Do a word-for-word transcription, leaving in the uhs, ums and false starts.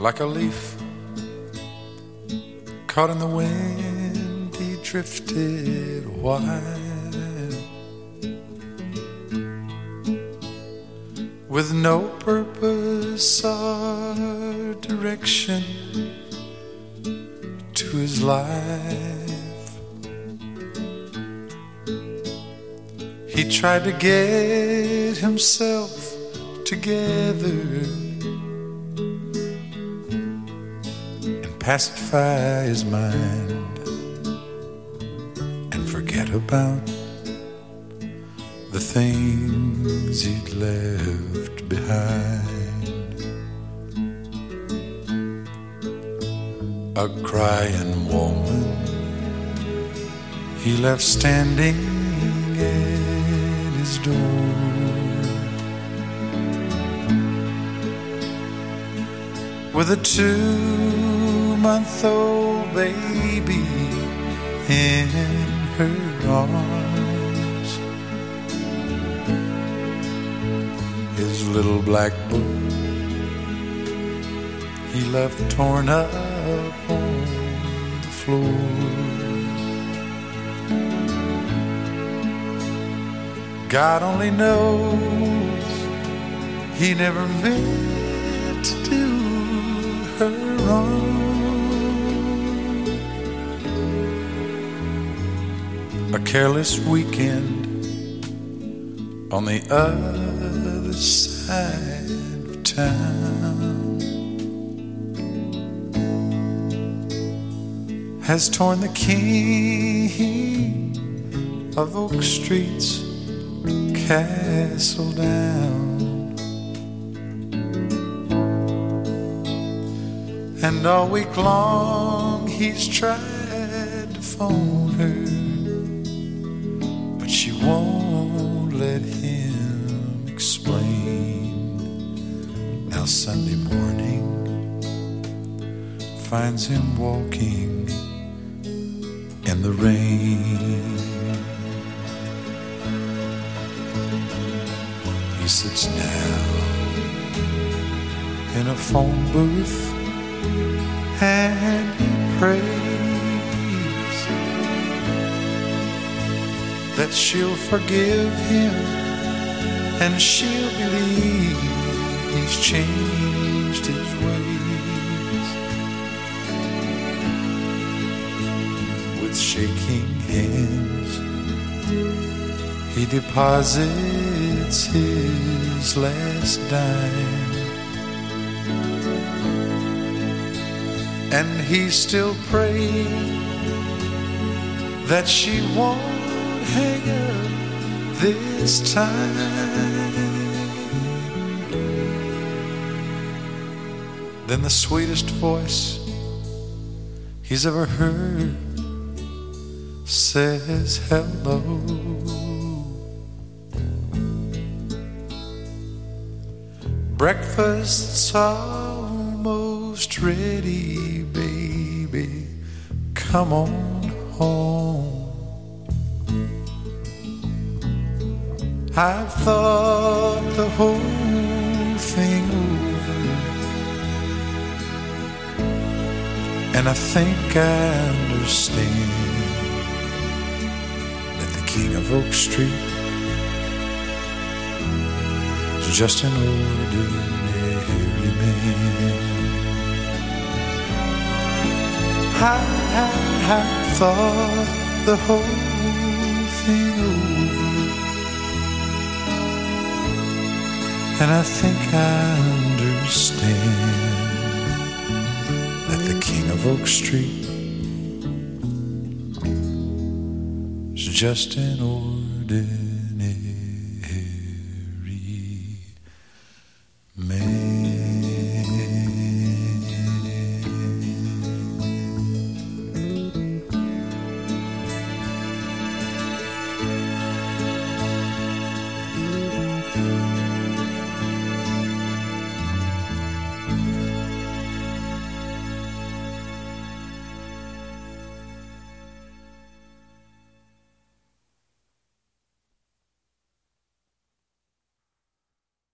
Like a leaf caught in the wind, he drifted a while, with no purpose or direction to his life. He tried to get himself together and pacify his mind and forget about the things he'd left behind. A crying woman he left standing at his door, with a two-month-old baby in her arms. His little black book he left torn up on the floor. God only knows he never meant to do her wrong. A careless weekend on the other side of town has torn the king of Oak Street's castle down. And all week long he's tried to phone her, but she won't let him explain. Now Sunday morning finds him walking in the rain. He sits down in a phone booth and he prays that she'll forgive him and she'll believe he's changed his ways. With shaking hands he deposits his last dime, and he still prays that she won't hang up this time. Then the sweetest voice he's ever heard says hello. Breakfast's almost ready, baby, come on home. I've thought the whole thing over, and I think I understand that the king of Oak Street is just an ordinary man. I, I, I thought the whole thing over, and I think I understand that the king of Oak Street is just an ordinary